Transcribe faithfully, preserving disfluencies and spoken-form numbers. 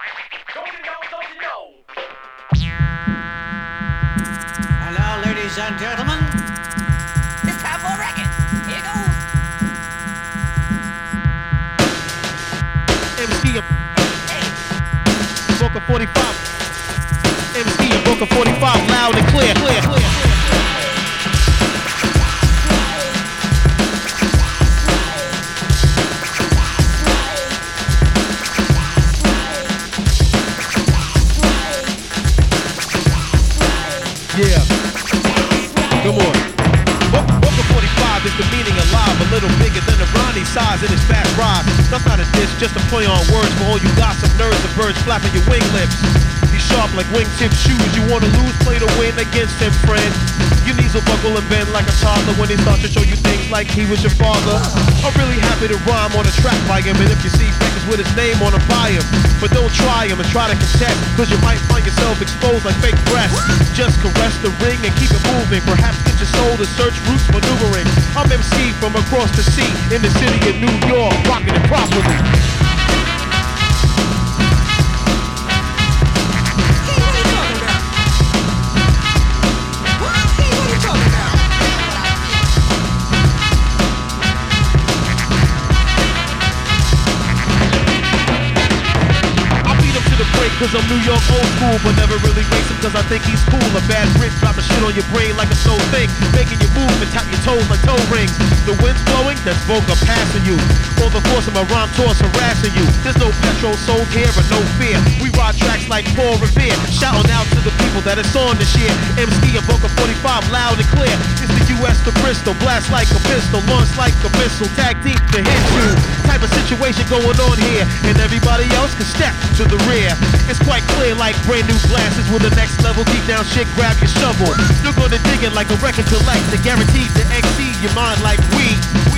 Don't you know, don't you know? Hello, ladies and gentlemen. It's time for a record. Here goes. M C Boca forty-five. M C Boca forty-five, loud and clear, clear, clear. Yeah. Come on. Boca forty-five is the meaning of live, a little bigger than a Ronnie size in his fast ride. That's not a diss, just a play on words for all you gossip nerds and birds flapping your wing lips. He's sharp like wingtip shoes. You wanna lose, play to win against him, friend. Your knees will buckle and bend like a toddler when he starts to show you things like he was your father. I'm really happy to rhyme on a track by him, and if you see records with his name on them, buy him. But don't try him and try to contest, cause you might find yourself exposed like fake breasts. Just caress the ring and keep it moving. Perhaps get your soul to search roots maneuvering. I'm M C from across the sea in the city of New York, rocking it properly. Cause I'm New York old school, but never really race him cause I think he's cool. A bad Brit dropping shit on your brain like a slow thing, making you move and tap your toes like toe rings. The wind's blowing, that's Boca passing you. All the force of my rhyme tours harassing you. There's no petrol sold here and no fear. We ride tracks like Paul Revere, shouting out to the people that it's on this year. M C and Boca forty-five, loud and clear. It's the U S to Bristol, blast like a pistol, launch like a missile, tag deep to hit you. Type of situation going on here, and everybody else can step to the rear. It's quite clear like brand new glasses with the next level deep down shit, grab your shovel. Still gonna dig it like a record collector, guaranteed to exceed your mind like we.